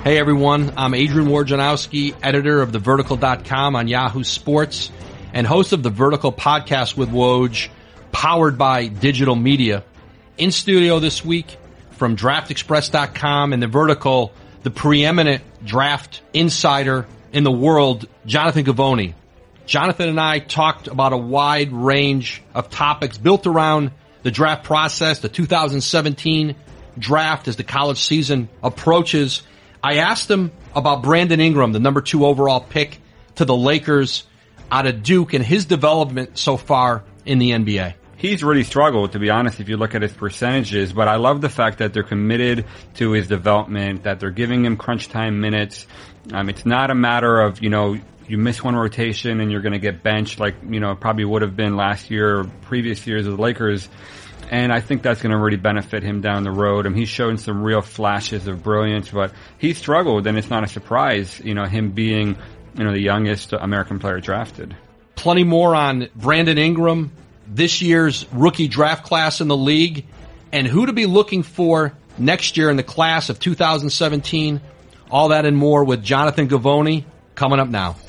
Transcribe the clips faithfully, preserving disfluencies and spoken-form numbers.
Hey everyone, I'm Adrian Wojnarowski, editor of the vertical dot com on Yahoo Sports and host of the Vertical Podcast with Woj, powered by Digital Media. In studio this week from draft express dot com and the Vertical, the preeminent draft insider in the world, Jonathan Givony. Jonathan and I talked about a wide range of topics built around the draft process, the two thousand seventeen draft as the college season approaches. I asked him about Brandon Ingram, the number two overall pick to the Lakers out of Duke, and his development so far in the N B A. He's really struggled, to be honest, if you look at his percentages, but I love the fact that they're committed to his development, that they're giving him crunch time minutes. Um, it's not a matter of, you know, you miss one rotation and you're going to get benched like, you know, it probably would have been last year or previous years of the Lakers. And I think that's going to really benefit him down the road. I mean, he's shown some real flashes of brilliance, but he struggled, and it's not a surprise, you know, him being, you know, the youngest American player drafted. Plenty more on Brandon Ingram, this year's rookie draft class in the league, and who to be looking for next year in the class of two thousand seventeen. All that and more with Jonathan Givony coming up now.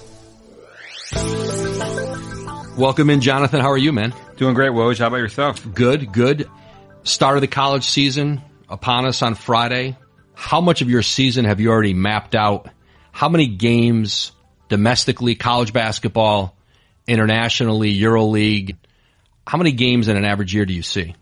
Welcome in, Jonathan. How are you, man? Doing great, Woj. How about yourself? Good, good. Start of the college season upon us on Friday. How much of your season have you already mapped out? How many games domestically, college basketball, internationally, EuroLeague? How many games in an average year do you see?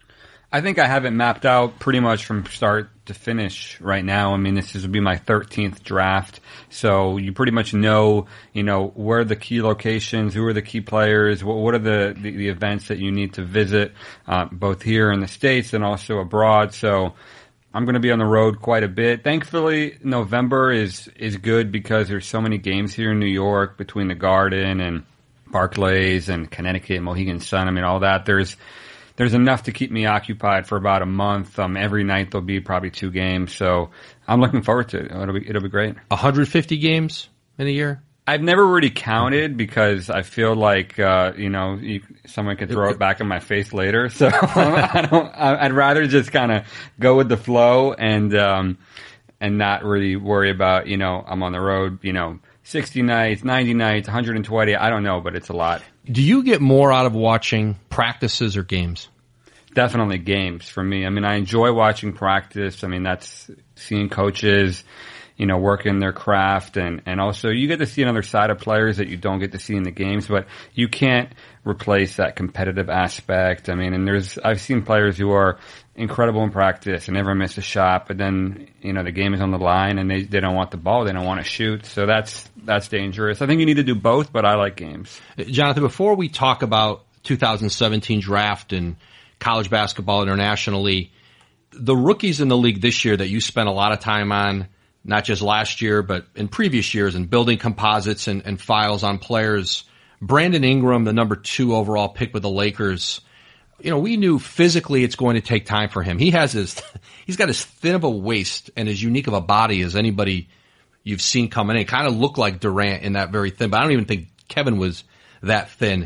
I think I have it mapped out pretty much from start to finish right now. I mean, this is, will be my thirteenth draft. So you pretty much know, you know, where are the key locations, who are the key players, what, what are the, the, the events that you need to visit, uh, both here in the States and also abroad. So I'm going to be on the road quite a bit. Thankfully, November is, is good because there's so many games here in New York between the Garden and Barclays and Connecticut, Mohegan Sun. I mean, all that. There's, There's enough to keep me occupied for about a month. Um, every night there'll be probably two games, so I'm looking forward to it. It'll be, it'll be great. one hundred fifty games in a year? I've never really counted because I feel like, uh, you know, you, someone could throw it back in my face later. So I don't, I'd rather just kind of go with the flow and, um, and not really worry about, you know, I'm on the road, you know, sixty nights, ninety nights, one hundred twenty. I don't know, but it's a lot. Do you get more out of watching practices or games? Definitely games for me. I mean, I enjoy watching practice. I mean, that's seeing coaches, you know, working their craft, and, and also you get to see another side of players that you don't get to see in the games, but you can't replace that competitive aspect. I mean, and there's, I've seen players who are incredible in practice and never miss a shot, but then, you know, the game is on the line and they, they don't want the ball, they don't want to shoot. So that's, that's dangerous. I think you need to do both, but I like games. Jonathan, before we talk about two thousand seventeen draft and college basketball internationally, the rookies in the league this year that you spent a lot of time on, not just last year, but in previous years, and building composites and, and files on players. Brandon Ingram, the number two overall pick with the Lakers, you know, we knew physically it's going to take time for him. He has his, he's got as thin of a waist and as unique of a body as anybody you've seen coming in. Kind of looked like Durant in that very thin, but I don't even think Kevin was that thin.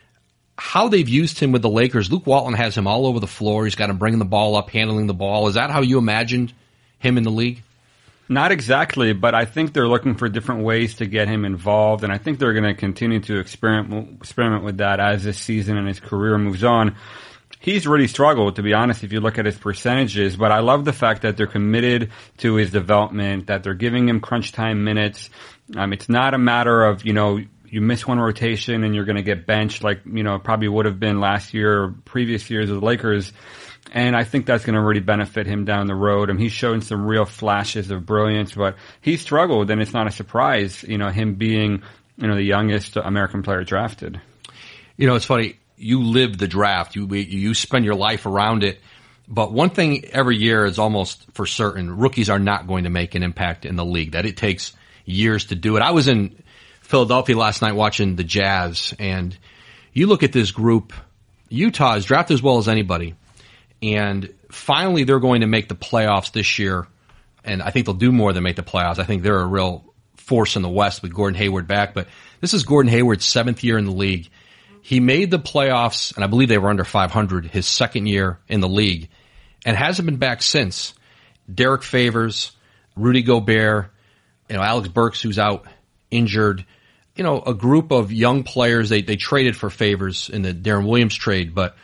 How they've used him with the Lakers, Luke Walton has him all over the floor. He's got him bringing the ball up, handling the ball. Is that how you imagined him in the league? Not exactly, but I think they're looking for different ways to get him involved, and I think they're going to continue to experiment experiment with that as this season and his career moves on. He's really struggled, to be honest, if you look at his percentages, but I love the fact that they're committed to his development, that they're giving him crunch time minutes. Um, it's not a matter of, you know, you miss one rotation and you're going to get benched like, you know, it probably would have been last year or previous years of the Lakers. And I think that's going to really benefit him down the road. I mean, he's shown some real flashes of brilliance, but he struggled, and it's not a surprise, you know, him being, you know, the youngest American player drafted. You know, it's funny. You live the draft. You you spend your life around it. But one thing every year is almost for certain, rookies are not going to make an impact in the league, that it takes years to do it. I was in Philadelphia last night watching the Jazz, and you look at this group, Utah is drafted as well as anybody. And finally, they're going to make the playoffs this year, and I think they'll do more than make the playoffs. I think they're a real force in the West with Gordon Hayward back. But this is Gordon Hayward's seventh year in the league. He made the playoffs, and I believe they were under five hundred his second year in the league, and hasn't been back since. Derek Favors, Rudy Gobert, you know, Alex Burks, who's out injured, you know, a group of young players. They, they traded for Favors in the Darren Williams trade, but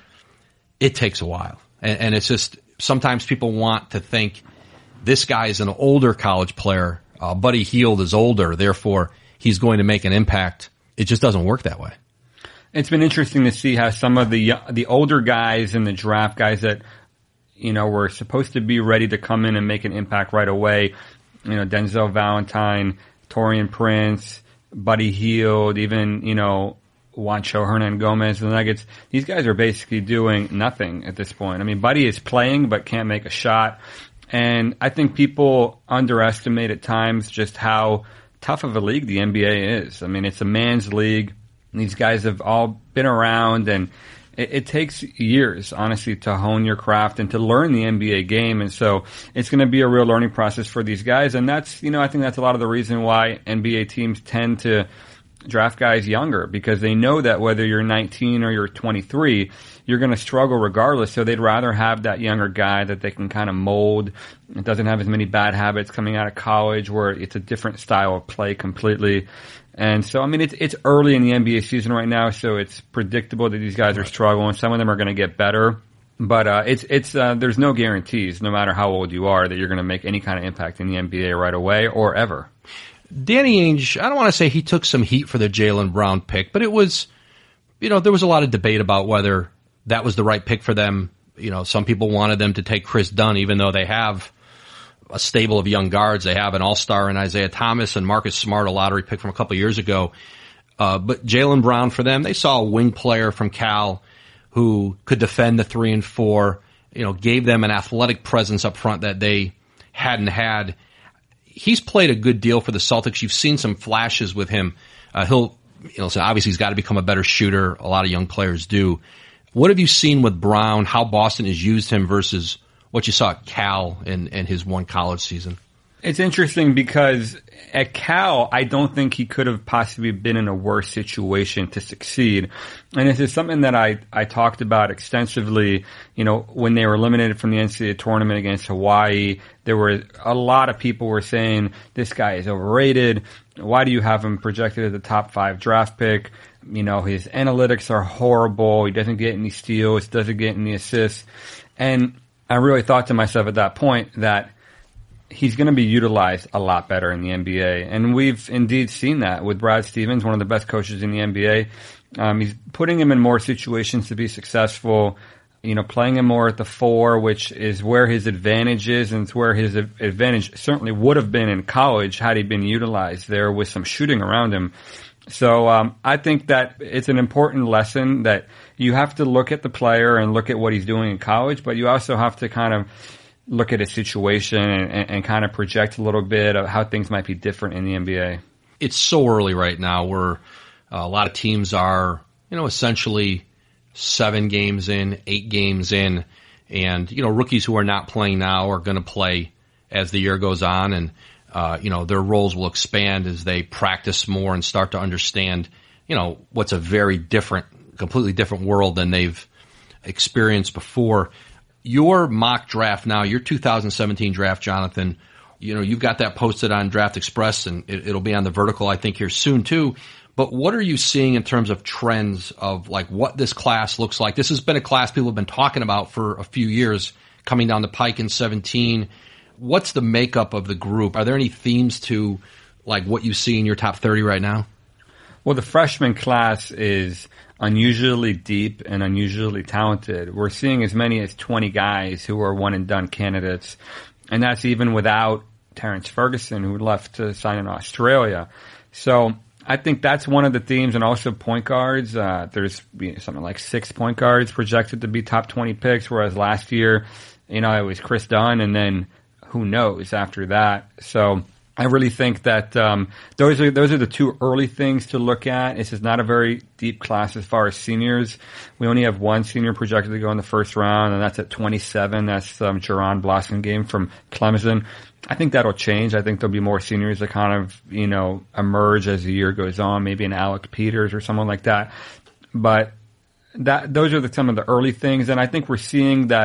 it takes a while. And, and it's just, sometimes people want to think this guy is an older college player. Uh, Buddy Hield is older, therefore he's going to make an impact. It just doesn't work that way. It's been interesting to see how some of the the older guys in the draft, guys that, you know, were supposed to be ready to come in and make an impact right away, you know, Denzel Valentine, Taurean Prince, Buddy Hield, even, you know, Juancho Hernangomez, the Nuggets, these guys are basically doing nothing at this point. I mean, Buddy is playing but can't make a shot. And I think people underestimate at times just how tough of a league the N B A is. I mean, it's a man's league. These guys have all been around, and it, it takes years, honestly, to hone your craft and to learn the N B A game. And so it's going to be a real learning process for these guys. And that's, you know, I think that's a lot of the reason why N B A teams tend to draft guys younger, because they know that whether you're nineteen or you're twenty-three, you're going to struggle regardless. So they'd rather have that younger guy that they can kind of mold. It doesn't have as many bad habits coming out of college, where it's a different style of play completely. And so, I mean, it's, it's early in the N B A season right now, so it's predictable that these guys are struggling. Some of them are going to get better, but, uh, it's, it's, uh, there's no guarantees, no matter how old you are, that you're going to make any kind of impact in the N B A right away or ever. Danny Ainge, I don't want to say he took some heat for the Jaylen Brown pick, but it was, you know, there was a lot of debate about whether that was the right pick for them. You know, some people wanted them to take Chris Dunn, even though they have a stable of young guards. They have an all-star in Isaiah Thomas and Marcus Smart, a lottery pick from a couple of years ago. Uh, but Jaylen Brown for them, they saw a wing player from Cal who could defend the three and four, you know, gave them an athletic presence up front that they hadn't had. He's played a good deal for the Celtics. You've seen some flashes with him. Uh, he'll, you know, so obviously he's got to become a better shooter. A lot of young players do. What have you seen with Brown, how Boston has used him versus what you saw at Cal in, in his one college season? It's interesting because at Cal, I don't think he could have possibly been in a worse situation to succeed. And this is something that I, I talked about extensively, you know, when they were eliminated from the N C double A tournament against Hawaii. There were a lot of people were saying, this guy is overrated. Why do you have him projected as a top five draft pick? You know, his analytics are horrible. He doesn't get any steals, doesn't get any assists. And I really thought to myself at that point that he's going to be utilized a lot better in the N B A. And we've indeed seen that with Brad Stevens, one of the best coaches in the N B A. Um, he's putting him in more situations to be successful, you know, playing him more at the four, which is where his advantage is, and it's where his advantage certainly would have been in college had he been utilized there with some shooting around him. So um, I think that it's an important lesson that you have to look at the player and look at what he's doing in college, but you also have to kind of look at his situation and, and, and kind of project a little bit of how things might be different in the N B A. It's so early right now where uh, a lot of teams are, you know, essentially seven games in, eight games in, and, you know, rookies who are not playing now are going to play as the year goes on, and, uh, you know, their roles will expand as they practice more and start to understand, you know, what's a very different, completely different world than they've experienced before. Your mock draft now, your two thousand seventeen draft, Jonathan, you know, you've got that posted on Draft Express, and it, it'll be on the Vertical, I think, here soon too. But what are you seeing in terms of trends of like what this class looks like? This has been a class people have been talking about for a few years coming down the pike in seventeen. What's the makeup of the group? Are there any themes to like what you see in your top thirty right now? Well, the freshman class is unusually deep and unusually talented. We're seeing as many as twenty guys who are one and done candidates. And that's even without Terrence Ferguson, who left to sign in Australia. So I think that's one of the themes, and also point guards. Uh, there's you know, something like six point guards projected to be top twenty picks, whereas last year, you know, it was Chris Dunn, and then who knows after that. So I really think that um, those are those are the two early things to look at. This is not a very deep class as far as seniors. We only have one senior projected to go in the first round, and that's at twenty-seven. That's um, Jaron Blossomgame from Clemson. I think that'll change. I think there'll be more seniors that kind of, you know, emerge as the year goes on, maybe an Alec Peters or someone like that. But that those are the, some of the early things, and I think we're seeing that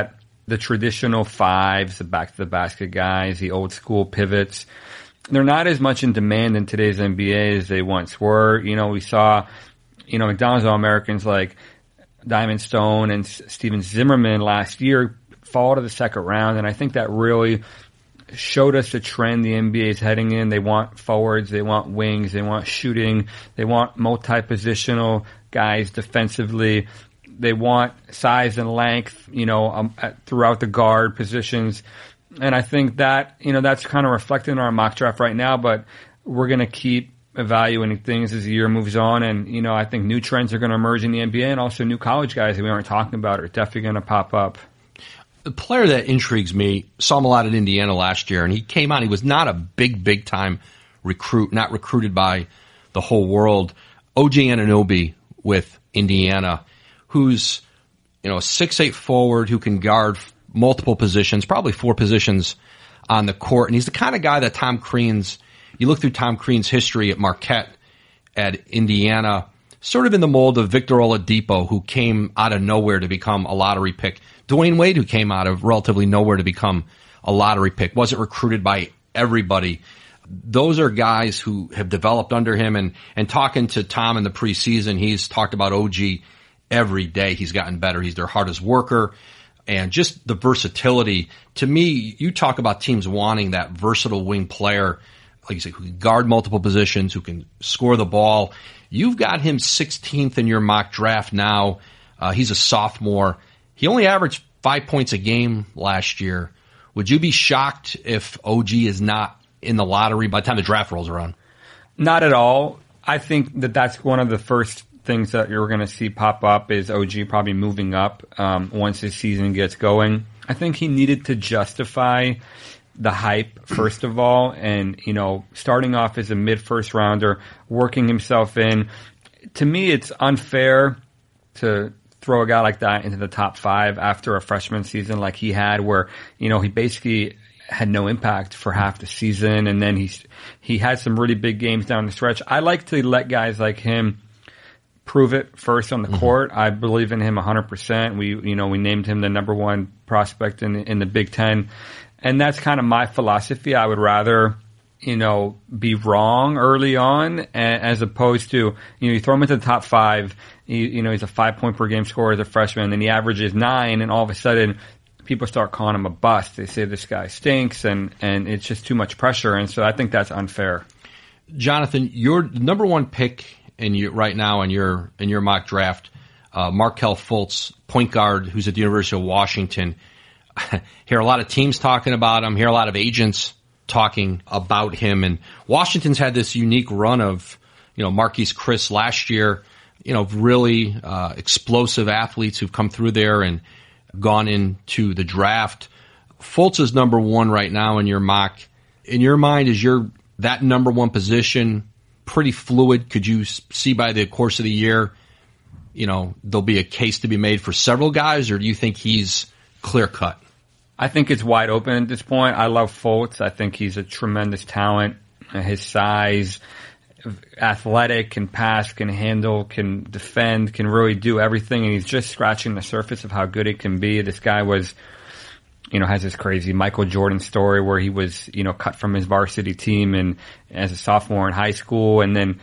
the traditional fives, the back to the basket guys, the old school pivots. They're not as much in demand in today's N B A as they once were. You know, we saw, you know, McDonald's All-Americans like Diamond Stone and Steven Zimmerman last year fall to the second round, and I think that really showed us the trend the N B A is heading in. They want forwards, they want wings, they want shooting, they want multi-positional guys defensively. They want size and length, you know, um, at, throughout the guard positions. And I think that, you know, that's kind of reflected in our mock draft right now, but we're going to keep evaluating things as the year moves on. And, you know, I think new trends are going to emerge in the N B A, and also new college guys that we aren't talking about are definitely going to pop up. The player that intrigues me, saw him a lot at Indiana last year, and he came on. He was not a big, big time recruit, not recruited by the whole world. O G Anunoby with Indiana, who's, you know, a six eight forward who can guard multiple positions, probably four positions on the court. And he's the kind of guy that Tom Crean's, you look through Tom Crean's history at Marquette, at Indiana, sort of in the mold of Victor Oladipo, who came out of nowhere to become a lottery pick. Dwayne Wade, who came out of relatively nowhere to become a lottery pick, wasn't recruited by everybody. Those are guys who have developed under him. And, and talking to Tom in the preseason, he's talked about O G every day. He's gotten better. He's their hardest worker. And just the versatility. To me, you talk about teams wanting that versatile wing player, like you say, who can guard multiple positions, who can score the ball. You've got him sixteenth in your mock draft now. Uh, he's a sophomore. He only averaged five points a game last year. Would you be shocked if O G is not in the lottery by the time the draft rolls around? Not at all. I think that that's one of the first things that you're going to see pop up is O G probably moving up um, once his season gets going. I think he needed to justify the hype, first of all, and, you know, starting off as a mid-first rounder, working himself in. To me, it's unfair to throw a guy like that into the top five after a freshman season like he had, where, you know, he basically had no impact for half the season, and then he's, he had some really big games down the stretch. I like to let guys like him prove it first on the mm-hmm. court. I believe in him one hundred percent. We, you know, we named him the number one prospect in, in the Big Ten. And that's kind of my philosophy. I would rather, you know, be wrong early on as opposed to, you know, you throw him into the top five, you, you know, he's a five point per game scorer as a freshman, and he averages nine, and all of a sudden people start calling him a bust. They say this guy stinks, and, and it's just too much pressure. And so I think that's unfair. Jonathan, your number one pick in your, right now in your, in your mock draft, uh, Markelle Fultz, point guard, who's at the University of Washington. Hear a lot of teams talking about him, hear a lot of agents talking about him. And Washington's had this unique run of, you know, Marquise Chris last year, you know, really uh, explosive athletes who've come through there and gone into the draft. Fultz is number one right now in your mock. In your mind, is your that number one position pretty fluid? Could you see by the course of the year, you know, there'll be a case to be made for several guys, or do you think he's clear cut? I think it's wide open at this point. I love Fultz. I think he's a tremendous talent. His size, athletic, can pass, can handle, can defend, can really do everything. And he's just scratching the surface of how good it can be. This guy was, you know, has this crazy Michael Jordan story where he was, you know, cut from his varsity team and as a sophomore in high school, and then,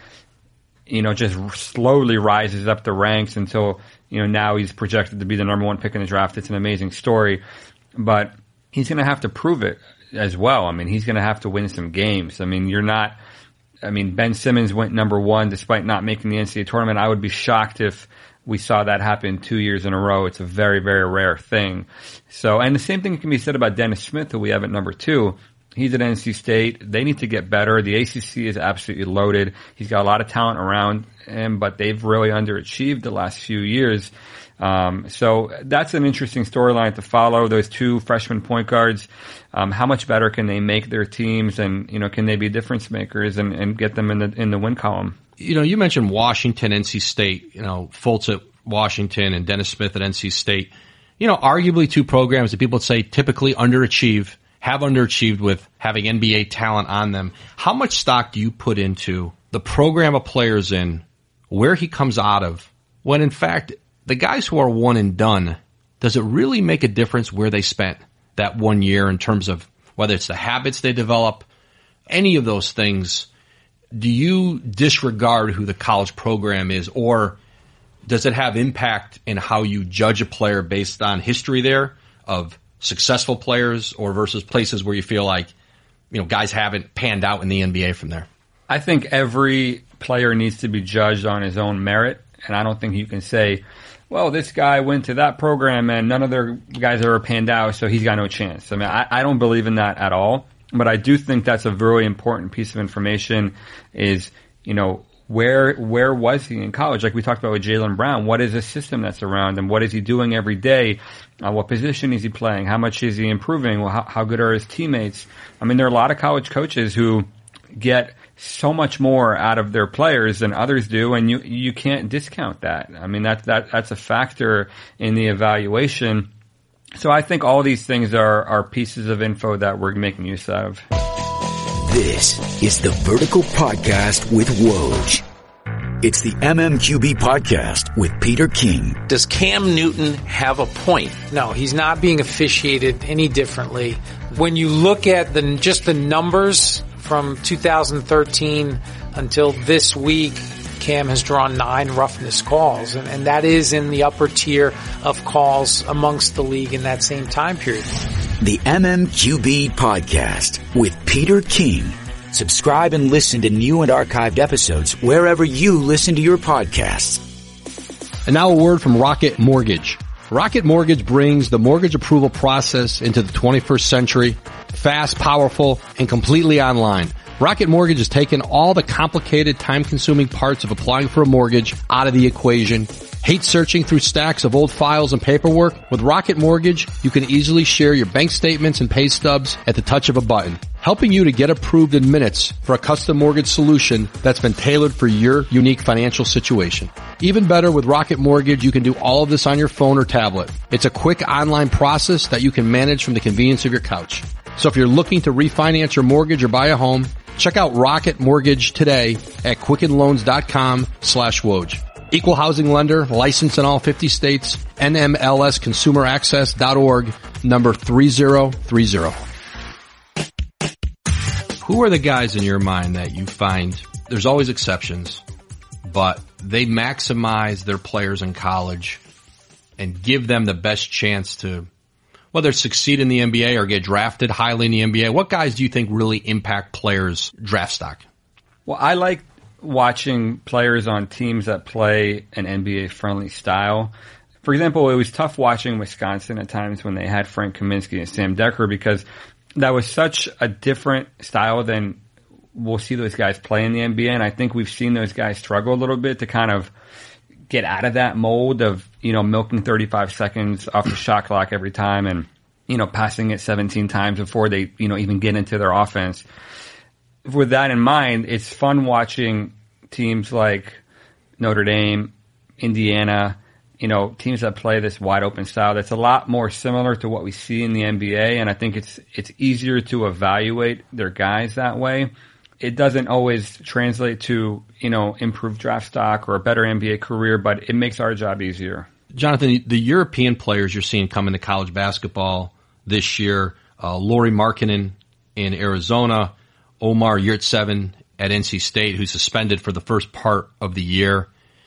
you know, just slowly rises up the ranks until, you know, now he's projected to be the number one pick in the draft. It's an amazing story. But he's going to have to prove it as well. I mean, he's going to have to win some games. I mean, you're not, I mean, Ben Simmons went number one despite not making the N C double A tournament. I would be shocked if we saw that happen two years in a row. It's a very, very rare thing. So, and the same thing can be said about Dennis Smith, who we have at number two. He's at N C State. They need to get better. The A C C is absolutely loaded. He's got a lot of talent around him, but they've really underachieved the last few years. Um, so that's an interesting storyline to follow. Those two freshman point guards, um, how much better can they make their teams, and, you know, can they be difference makers and, and get them in the in the win column? You know, you mentioned Washington, N C State. You know, Fultz at Washington and Dennis Smith at N C State. You know, arguably two programs that people would say typically underachieve, have underachieved with having N B A talent on them. How much stock do you put into the program a player's in, where he comes out of, when in fact the guys who are one and done, does it really make a difference where they spent that one year in terms of whether it's the habits they develop, any of those things? Do you disregard who the college program is, or does it have impact in how you judge a player based on history there of successful players or versus places where you feel like, you know, guys haven't panned out in the N B A from there? I think every player needs to be judged on his own merit, and I don't think you can say, well, this guy went to that program and none of their guys ever panned out, so he's got no chance. I mean, I, I don't believe in that at all, but I do think that's a very important piece of information is, you know, where where was he in college? Like we talked about with Jaylen Brown, what is the system that's around him? What is he doing every day? Uh, what position is he playing? How much is he improving? Well, how, how good are his teammates? I mean, there are a lot of college coaches who get so much more out of their players than others do, and you you can't discount that. I mean, that that that's a factor in the evaluation. So I think all these things are are pieces of info that we're making use of. This is the Vertical Podcast with Woj. It's the M M Q B Podcast with Peter King. Does Cam Newton have a point? No, he's not being officiated any differently. When you look at the just the numbers from two thousand thirteen until this week, Cam has drawn nine roughness calls, and, and that is in the upper tier of calls amongst the league in that same time period. The M M Q B Podcast with Peter King. Subscribe and listen to new and archived episodes wherever you listen to your podcasts. And now a word from Rocket Mortgage. Rocket Mortgage brings the mortgage approval process into the twenty-first century, fast, powerful, and completely online. Rocket Mortgage has taken all the complicated, time-consuming parts of applying for a mortgage out of the equation. Hate searching through stacks of old files and paperwork? With Rocket Mortgage, you can easily share your bank statements and pay stubs at the touch of a button, helping you to get approved in minutes for a custom mortgage solution that's been tailored for your unique financial situation. Even better, with Rocket Mortgage, you can do all of this on your phone or tablet. It's a quick online process that you can manage from the convenience of your couch. So if you're looking to refinance your mortgage or buy a home, check out Rocket Mortgage today at quickenloans.com slash Woj. Equal housing lender, licensed in all fifty states, N M L S consumer access dot org, number three zero three zero. Who are the guys in your mind that you find, there's always exceptions, but they maximize their players in college and give them the best chance to, whether succeed in the N B A or get drafted highly in the N B A? What guys do you think really impact players' draft stock? Well, I like watching players on teams that play an N B A-friendly style. For example, it was tough watching Wisconsin at times when they had Frank Kaminsky and Sam Decker because that was such a different style than we'll see those guys play in the N B A. And I think we've seen those guys struggle a little bit to kind of get out of that mold of, you know, milking thirty-five seconds off the shot clock every time and, you know, passing it seventeen times before they, you know, even get into their offense. With that in mind, it's fun watching teams like Notre Dame, Indiana, you know, teams that play this wide open style that's a lot more similar to what we see in the N B A. And I think it's, it's easier to evaluate their guys that way. It doesn't always translate to, you know, improved draft stock or a better N B A career, but it makes our job easier. Jonathan, the European players you're seeing come into college basketball this year, uh, Lauri Markkanen in Arizona, Omar Yurtseven at N C State, who's suspended for the first part of the year.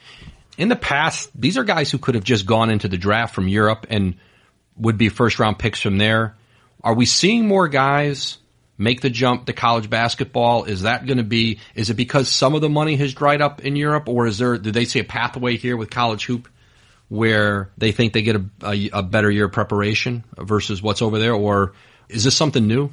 In the past, these are guys who could have just gone into the draft from Europe and would be first-round picks from there. Are we seeing more guys make the jump to college basketball? Is that going to be, is it because some of the money has dried up in Europe, or is there, do they see a pathway here with college hoop where they think they get a, a, a better year of preparation versus what's over there, or is this something new?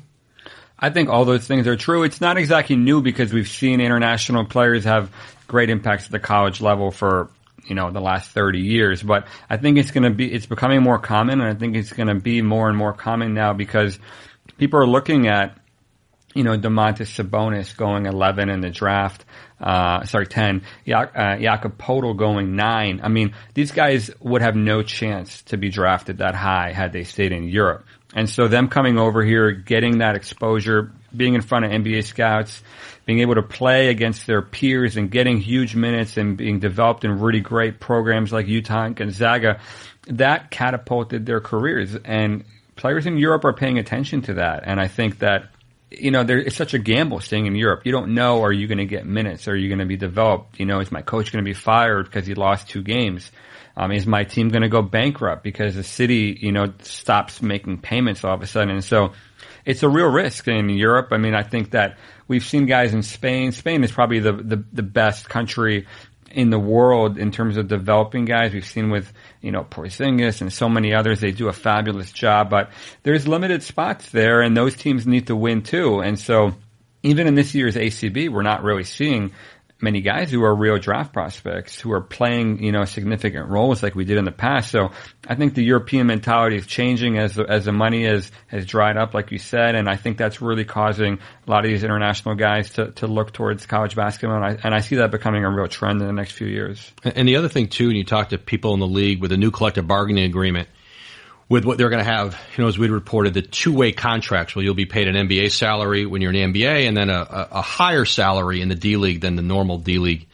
I think all those things are true. It's not exactly new because we've seen international players have great impacts at the college level for, you know, the last thirty years. But I think it's going to be, it's becoming more common, and I think it's going to be more and more common now because people are looking at, you know, Domantas Sabonis going eleven in the draft, uh, sorry, ten, ja- uh, Jakob Poeltl going nine. I mean, these guys would have no chance to be drafted that high had they stayed in Europe. And so them coming over here, getting that exposure, being in front of N B A scouts, being able to play against their peers and getting huge minutes and being developed in really great programs like Utah and Gonzaga, that catapulted their careers. And players in Europe are paying attention to that. And I think that, you know, there, it's such a gamble staying in Europe. You don't know, are you going to get minutes? Are you going to be developed? You know, is my coach going to be fired because he lost two games? Um, is my team going to go bankrupt because the city, you know, stops making payments all of a sudden? And so it's a real risk in Europe. I mean, I think that we've seen guys in Spain. Spain is probably the, the, the best country in the world in terms of developing guys. We've seen with, you know, Porzingis and so many others. They do a fabulous job, but there's limited spots there, and those teams need to win too. And so even in this year's A C B, we're not really seeing many guys who are real draft prospects who are playing, you know, significant roles like we did in the past. So I think the European mentality is changing as the, as the money has, has dried up, like you said. And I think that's really causing a lot of these international guys to, to look towards college basketball. And I, and I see that becoming a real trend in the next few years. And the other thing too, when you talk to people in the league with a new collective bargaining agreement, with what they're going to have, you know, as we reported, the two-way contracts where you'll be paid an N B A salary when you're in the N B A and then a, a, a higher salary in the D-League than the normal D-League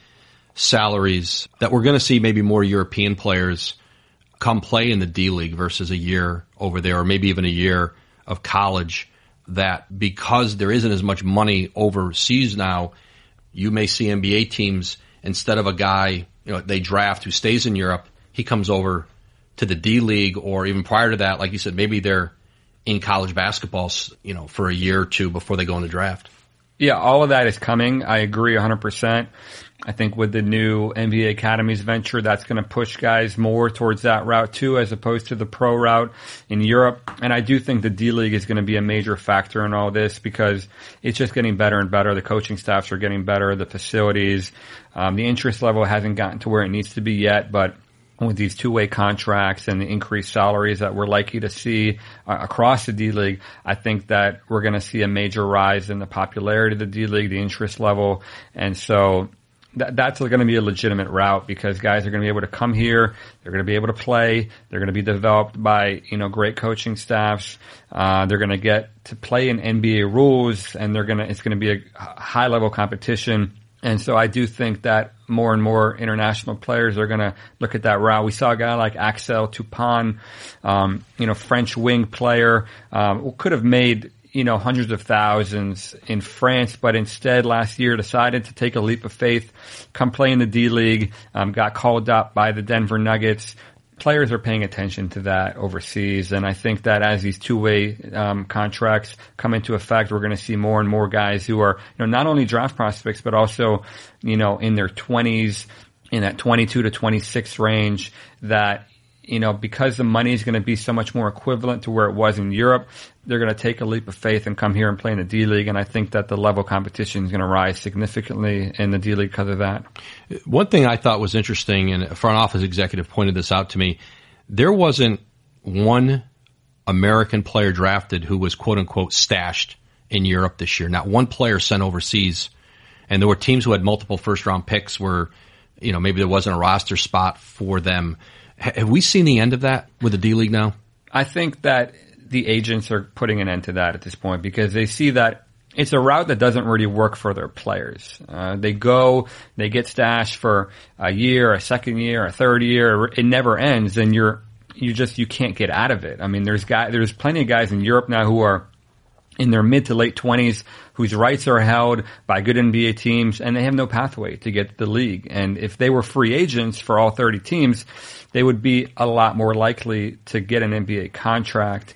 salaries, that we're going to see maybe more European players come play in the D-League versus a year over there, or maybe even a year of college, that because there isn't as much money overseas now, you may see N B A teams, instead of a guy, you know, they draft who stays in Europe, he comes over to the D-League, or even prior to that, like you said, maybe they're in college basketball, you know, for a year or two before they go in the draft. Yeah, all of that is coming. I agree one hundred percent. I think with the new N B A Academies venture, that's going to push guys more towards that route too, as opposed to the pro route in Europe. And I do think the D-League is going to be a major factor in all this because it's just getting better and better. The coaching staffs are getting better, the facilities, um, the interest level hasn't gotten to where it needs to be yet, but with these two-way contracts and the increased salaries that we're likely to see uh, across the D-League, I think that we're going to see a major rise in the popularity of the D-League, the interest level. And so that, that's going to be a legitimate route because guys are going to be able to come here. They're going to be able to play. They're going to be developed by, you know, great coaching staffs. Uh, they're going to get to play in N B A rules, and they're going to, it's going to be a high-level competition. And so I do think that more and more international players are going to look at that route. We saw a guy like Axel Toupane, um, you know, French wing player, um, who could have made, you know, hundreds of thousands in France, but instead last year decided to take a leap of faith, come play in the D-League, um, got called up by the Denver Nuggets. Players are paying attention to that overseas, and I think that as these two-way um, contracts come into effect, we're going to see more and more guys who are, you know, not only draft prospects but also, you know, in their twenties, in that twenty-two to twenty-six range, that, you know, because the money is going to be so much more equivalent to where it was in Europe, they're going to take a leap of faith and come here and play in the D-League. And I think that the level of competition is going to rise significantly in the D-League because of that. One thing I thought was interesting, and a front office executive pointed this out to me, there wasn't one American player drafted who was quote unquote stashed in Europe this year. Not one player sent overseas. And there were teams who had multiple first round picks where, you know, maybe there wasn't a roster spot for them. Have we seen the end of that with the D-League now? I think that the agents are putting an end to that at this point because they see that it's a route that doesn't really work for their players. Uh, they go, they get stashed for a year, a second year, a third year. It never ends, and you're you just you can't get out of it. I mean, there's guy, there's plenty of guys in Europe now who are in their mid to late twenties whose rights are held by good N B A teams, and they have no pathway to get to the league. And if they were free agents for all thirty teams, they would be a lot more likely to get an N B A contract.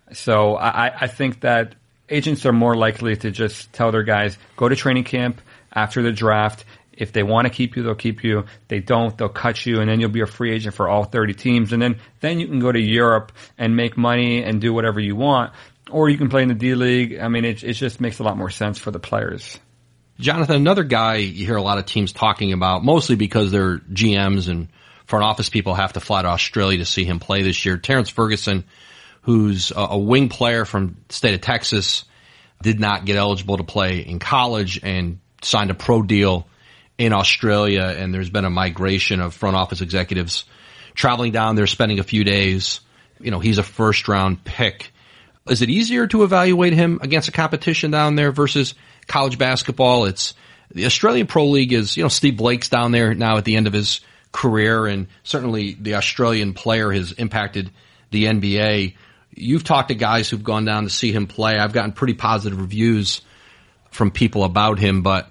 So I, I think that agents are more likely to just tell their guys, go to training camp after the draft. If they want to keep you, they'll keep you. If they don't, they'll cut you, and then you'll be a free agent for all thirty teams. And then, then you can go to Europe and make money and do whatever you want. Or you can play in the D-League. I mean, it, it just makes a lot more sense for the players. Jonathan, another guy you hear a lot of teams talking about, mostly because their G Ms and front office people have to fly to Australia to see him play this year. Terrence Ferguson, who's a, a wing player from the state of Texas, did not get eligible to play in college and signed a pro deal in Australia. And there's been a migration of front office executives traveling down there, spending a few days. You know, he's a first round pick. Is it easier to evaluate him against a competition down there versus college basketball? It's the Australian Pro League is, you know, Steve Blake's down there now at the end of his career, and certainly the Australian player has impacted the N B A. You've talked to guys who've gone down to see him play. I've gotten pretty positive reviews from people about him, but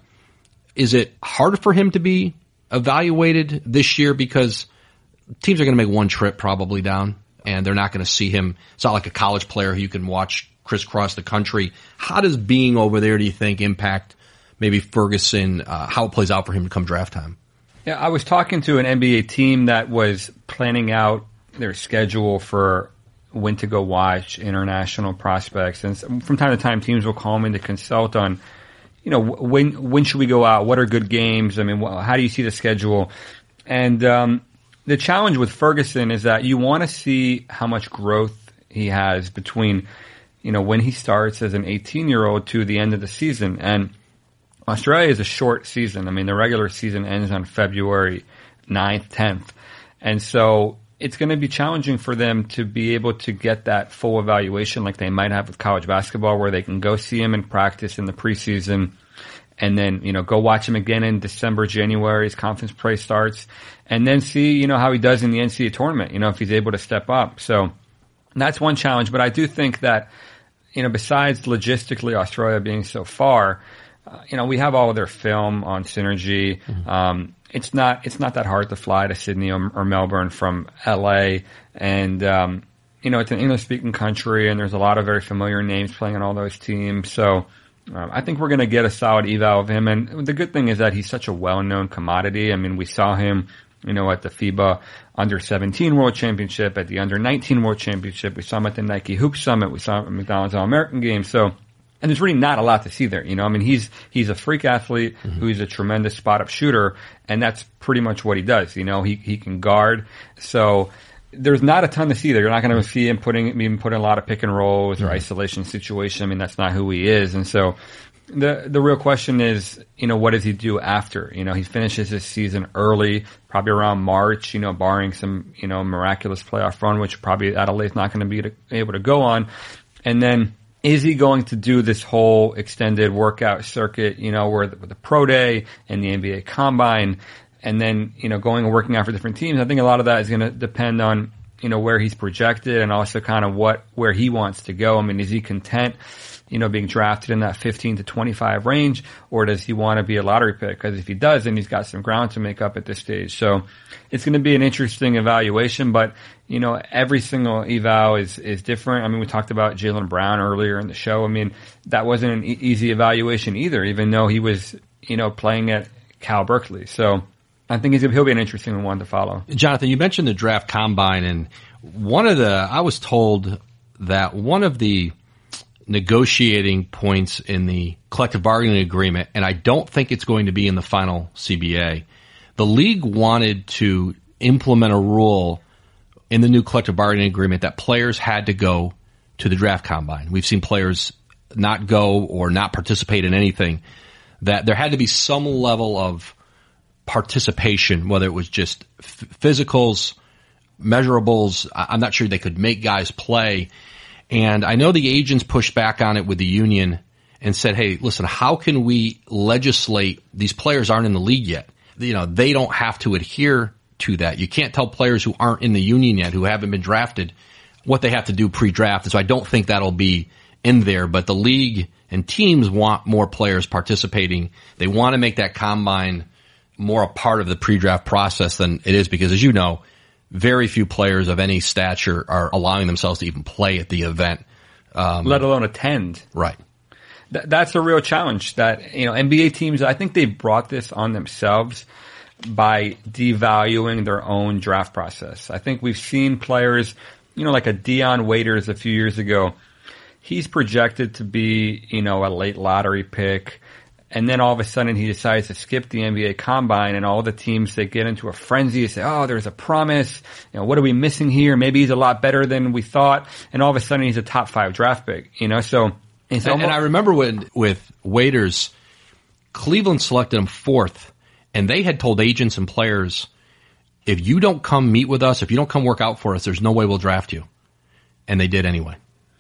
is it harder for him to be evaluated this year because teams are going to make one trip probably down and they're not going to see him? It's not like a college player who you can watch crisscross the country. How does being over there, do you think, impact maybe Ferguson, uh, how it plays out for him to come draft time? Yeah, I was talking to an N B A team that was planning out their schedule for when to go watch international prospects. And from time to time, teams will call me to consult on, you know, when when should we go out? What are good games? I mean, how do you see the schedule? And um, the challenge with Ferguson is that you want to see how much growth he has between, you know, when he starts as an eighteen-year-old to the end of the season. And Australia is a short season. I mean, the regular season ends on February ninth, tenth. And so it's going to be challenging for them to be able to get that full evaluation like they might have with college basketball, where they can go see him in practice in the preseason and then, you know, go watch him again in December, January as conference play starts, and then see, you know, how he does in the N C double A tournament, you know, if he's able to step up. So that's one challenge. But I do think that, you know, besides logistically Australia being so far, uh, you know, we have all of their film on Synergy. Mm-hmm. Um, It's not, it's not that hard to fly to Sydney or, or Melbourne from L A. And, um, you know, it's an English speaking country and there's a lot of very familiar names playing on all those teams. So, um, I think we're going to get a solid eval of him. And the good thing is that he's such a well-known commodity. I mean, we saw him, you know, at the FIBA under seventeen World Championship, at the under nineteen World Championship. We saw him at the Nike Hoop Summit. We saw him at McDonald's All-American Games. So, and there's really not a lot to see there, you know. I mean, he's he's a freak athlete mm-hmm. who's a tremendous spot-up shooter, and that's pretty much what he does. You know, he he can guard. So there's not a ton to see there. You're not going to see him putting even putting a lot of pick and rolls or mm-hmm. isolation situation. I mean, that's not who he is. And so the the real question is, you know, what does he do after? You know, he finishes his season early, probably around March. You know, barring some you know miraculous playoff run, which probably Adelaide's not going to be able to go on, and then. Is he going to do this whole extended workout circuit, you know, where the, with the Pro Day and the N B A Combine, and then, you know, going and working out for different teams? I think a lot of that is going to depend on, you know, where he's projected and also kind of what, where he wants to go. I mean, is he content, you know, being drafted in that fifteen to twenty-five range, or does he want to be a lottery pick? Because if he does, then he's got some ground to make up at this stage. So it's going to be an interesting evaluation, but, you know, every single eval is, is different. I mean, we talked about Jaylen Brown earlier in the show. I mean, that wasn't an e- easy evaluation either, even though he was, you know, playing at Cal Berkeley. So I think he's, he'll be an interesting one to follow. Jonathan, you mentioned the draft combine, and one of the, I was told that one of the negotiating points in the collective bargaining agreement, and I don't think it's going to be in the final C B A, the league wanted to implement a rule in the new collective bargaining agreement that players had to go to the draft combine. We've seen players not go or not participate in anything. That there had to be some level of participation, whether it was just f- physicals, measurables. I'm not sure they could make guys play. And I know the agents pushed back on it with the union and said, hey, listen, how can we legislate? These players aren't in the league yet. You know, they don't have to adhere to that. You can't tell players who aren't in the union yet, who haven't been drafted, what they have to do pre-draft. So I don't think that'll be in there. But the league and teams want more players participating. They want to make that combine more a part of the pre-draft process than it is, because, as you know, very few players of any stature are allowing themselves to even play at the event. Um, let alone attend. Right. Th- that's a real challenge that, you know, N B A teams, I think they brought this on themselves by devaluing their own draft process. I think we've seen players, you know, like a Dion Waiters a few years ago. He's projected to be, you know, a late lottery pick. And then all of a sudden he decides to skip the N B A Combine, and all the teams, they get into a frenzy and say, oh, there's a promise. You know, what are we missing here? Maybe he's a lot better than we thought. And all of a sudden he's a top five draft pick, you know, so. It's and, almost- and I remember when, with Waiters, Cleveland selected him fourth, and they had told agents and players, if you don't come meet with us, if you don't come work out for us, there's no way we'll draft you. And they did anyway.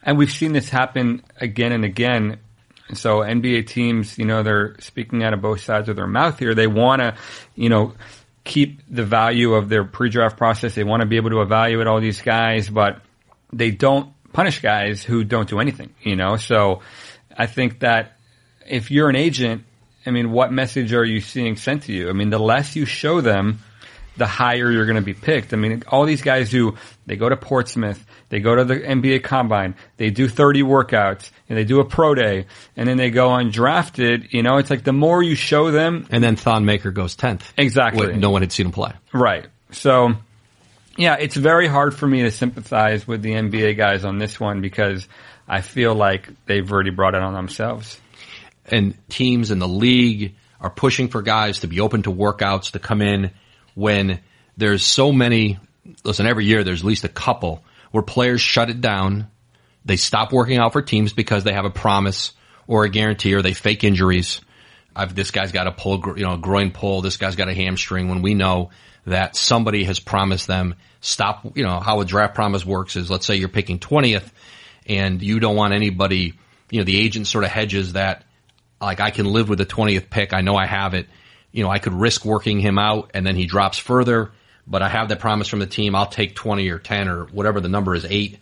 And we've seen this happen again and again. So N B A teams, you know, they're speaking out of both sides of their mouth here. They want to, you know, keep the value of their pre-draft process. They want to be able to evaluate all these guys, but they don't punish guys who don't do anything, you know? So I think that if you're an agent, I mean, what message are you seeing sent to you? I mean, the less you show them, the higher you're going to be picked. I mean, all these guys who, they go to Portsmouth, they go to the N B A Combine, they do thirty workouts, and they do a pro day, and then they go undrafted. You know, it's like the more you show them. And then Thon Maker goes tenth. Exactly. No one had seen him play. Right. So, yeah, it's very hard for me to sympathize with the N B A guys on this one because I feel like they've already brought it on themselves. And teams in the league are pushing for guys to be open to workouts, to come in when there's so many. Listen, every year there's at least a couple where players shut it down. They stop working out for teams because they have a promise or a guarantee, or they fake injuries. I've, this guy's got a pull, you know, a groin pull. This guy's got a hamstring. When we know that somebody has promised them, stop. You know how a draft promise works is, let's say you're picking twentieth, and you don't want anybody. You know, the agent sort of hedges that. Like, I can live with the twentieth pick. I know I have it. You know, I could risk working him out and then he drops further, but I have that promise from the team. I'll take twenty or ten or whatever the number is, eight.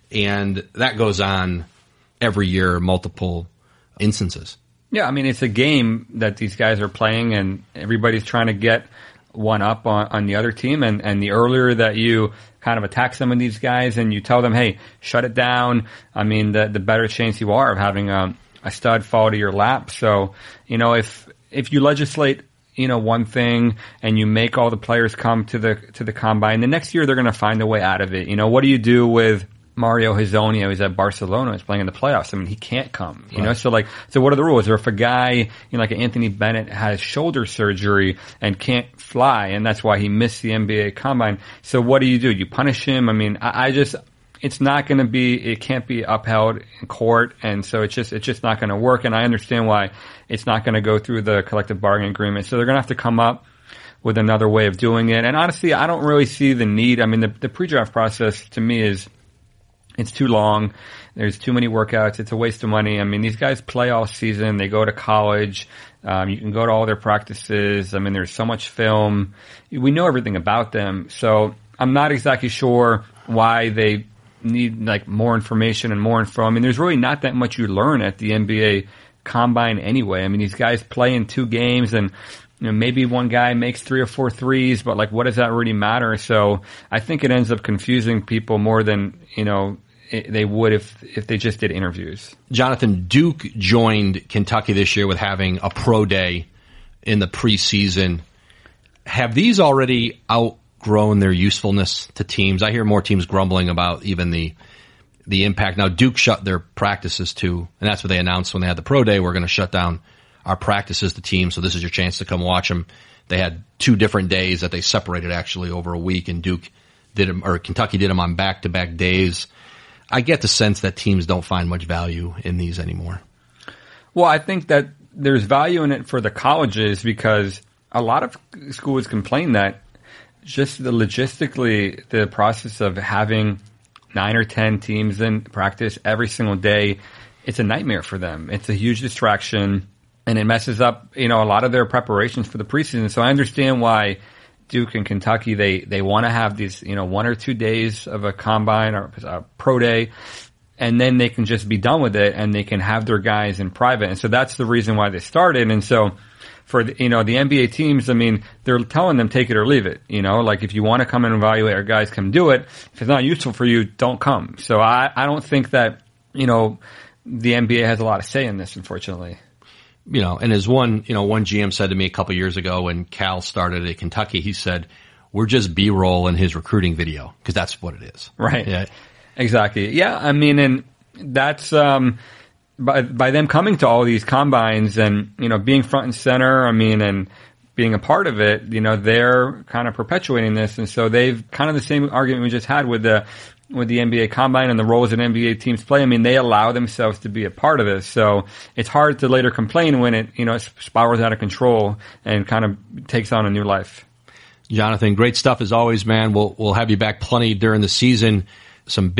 And that goes on every year, multiple instances. Yeah, I mean, it's a game that these guys are playing and everybody's trying to get one up on, on the other team. And, and the earlier that you kind of attack some of these guys and you tell them, hey, shut it down, I mean, the, the better chance you are of having a, a stud fall to your lap. So, you know, if, if you legislate, you know, one thing and you make all the players come to the, to the combine, the next year they're going to find a way out of it. You know, what do you do with Mario Hezonja, who's at Barcelona, is playing in the playoffs? I mean, he can't come, you right. know, so like, so what are the rules? Or if a guy, you know, like Anthony Bennett has shoulder surgery and can't fly, and that's why he missed the N B A combine. So what do you do? You punish him? I mean, I, I just, it's not going to be, it can't be upheld in court. And so it's just, it's just not going to work. And I understand why it's not going to go through the collective bargaining agreement. So they're going to have to come up with another way of doing it. And honestly, I don't really see the need. I mean, the, the pre-draft process to me is, it's too long. There's too many workouts. It's a waste of money. I mean, these guys play all season. They go to college. Um, you can go to all their practices. I mean, there's so much film. We know everything about them. So I'm not exactly sure why they need like more information and more info. I mean, there's really not that much you learn at the N B A combine anyway. I mean, these guys play in two games and, you know, maybe one guy makes three or four threes, but like, what does that really matter? So I think it ends up confusing people more than, you know, it, they would if, if they just did interviews. Jonathan, Duke joined Kentucky this year with having a pro day in the preseason. Have these already outgrown their usefulness to teams? I hear more teams grumbling about even the the impact. Now, Duke shut their practices too, and that's what they announced when they had the pro day. We're going to shut down our practices to teams, so this is your chance to come watch them. They had two different days that they separated actually over a week, and Duke did them, or Kentucky did them on back-to-back days. I get the sense that teams don't find much value in these anymore. Well, I think that there's value in it for the colleges because a lot of schools complain that just the logistically, the process of having nine or ten teams in practice every single day, it's a nightmare for them. It's a huge distraction, and it messes up, you know, a lot of their preparations for the preseason. So I understand why Duke and Kentucky, they, they want to have these, you know, one or two days of a combine or a pro day, and then they can just be done with it and they can have their guys in private. And so that's the reason why they started. And so for, the, you know, the N B A teams, I mean, they're telling them take it or leave it, you know, like if you want to come and evaluate our guys, come do it. If it's not useful for you, don't come. So I, I don't think that, you know, the N B A has a lot of say in this, unfortunately. You know, and as one, you know, one G M said to me a couple of years ago when Cal started at Kentucky, he said, we're just B-roll in his recruiting video, because that's what it is. Right. Yeah. Exactly. Yeah. I mean, and that's, um, by, by them coming to all these combines and, you know, being front and center, I mean, and being a part of it, you know, they're kind of perpetuating this. And so they've kind of the same argument we just had with the, with the N B A combine and the roles that N B A teams play. I mean, they allow themselves to be a part of this. So it's hard to later complain when it, you know, spirals out of control and kind of takes on a new life. Jonathan, great stuff as always, man. We'll, we'll have you back plenty during the season. Some big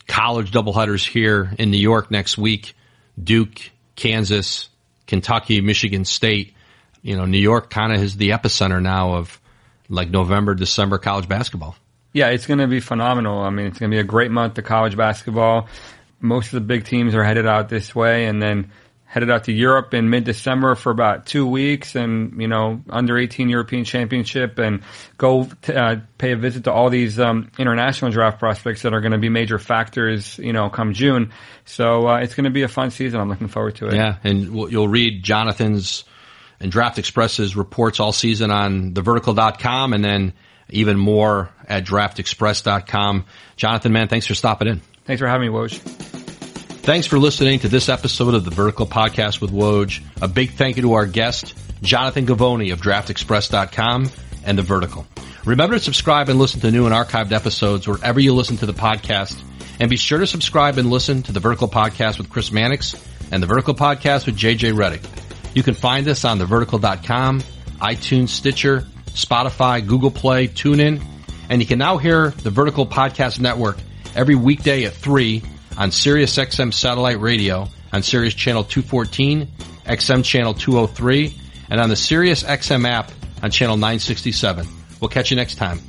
college doubleheaders here in New York next week. Duke, Kansas, Kentucky, Michigan State. You know, New York kind of is the epicenter now of like November, December college basketball. Yeah, it's going to be phenomenal. I mean, it's going to be a great month of college basketball. Most of the big teams are headed out this way, and then headed out to Europe in mid-December for about two weeks and, you know, under eighteen European Championship, and go to, uh, pay a visit to all these um, international draft prospects that are going to be major factors, you know, come June. So uh, it's going to be a fun season. I'm looking forward to it. Yeah, and you'll read Jonathan's and Draft Express's reports all season on the vertical dot com, and then even more at draft express dot com. Jonathan, man, thanks for stopping in. Thanks for having me, Woj. Thanks for listening to this episode of the Vertical Podcast with Woj. A big thank you to our guest, Jonathan Givony of draft express dot com and The Vertical. Remember to subscribe and listen to new and archived episodes wherever you listen to the podcast. And be sure to subscribe and listen to The Vertical Podcast with Chris Mannix and The Vertical Podcast with J J Redick. You can find us on the vertical dot com, iTunes, Stitcher, Spotify, Google Play, TuneIn, and you can now hear the Vertical Podcast Network every weekday at three on Sirius X M Satellite Radio, on Sirius Channel two fourteen, X M Channel two oh three, and on the Sirius X M app on Channel nine sixty-seven. We'll catch you next time.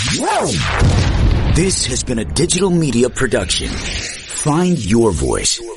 This has been a digital media production. Find your voice.